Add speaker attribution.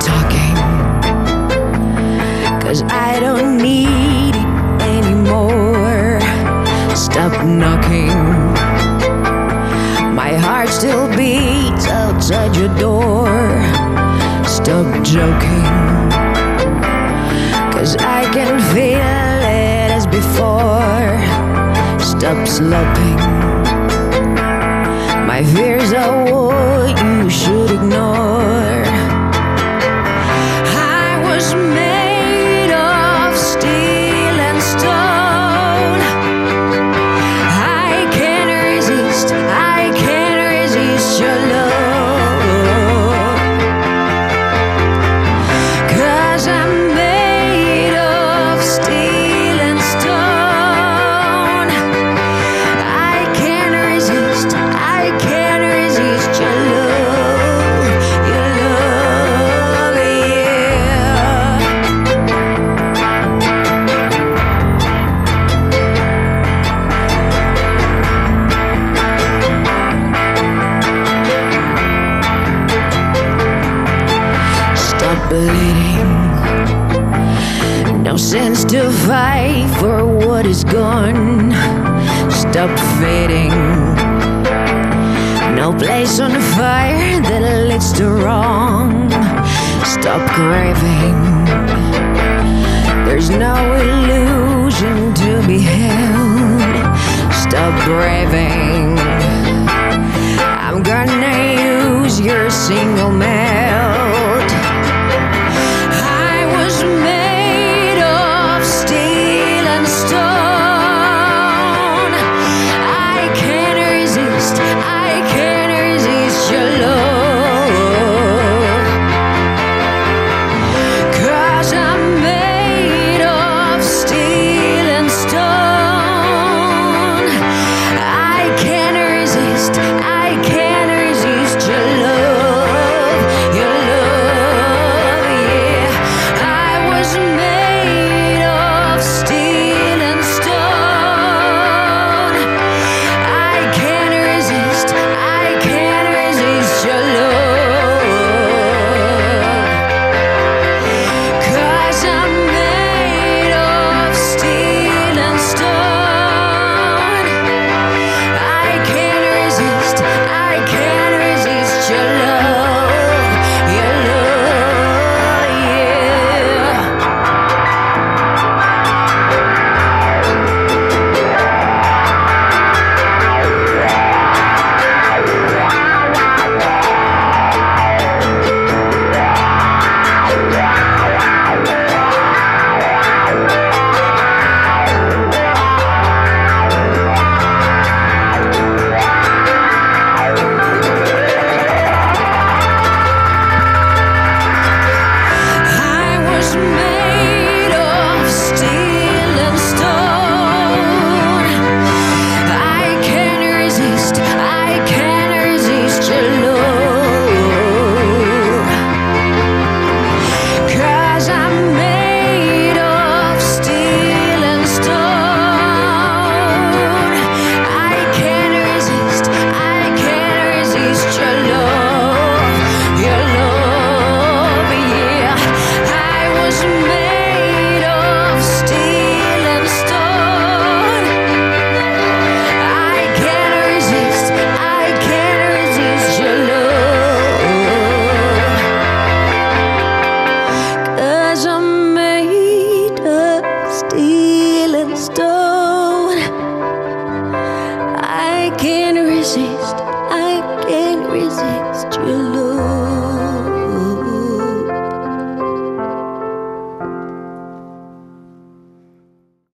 Speaker 1: talking, 'cause I don't need it anymore. Stop knocking, my heart still beats outside your door. Stop joking, 'cause I can feel it as before. Stop sloping, my fears are what you should ignore. I was made of steel and stone. I can't resist your love, 'cause I'm made of steel and stone. I can't resist your love, yeah. Stop bleeding, no sense to fight for what is gone. Stop fading, no place on the fire that leads to wrong. Stop craving, there's no illusion to be held. Stop braving, I'm gonna use your single man.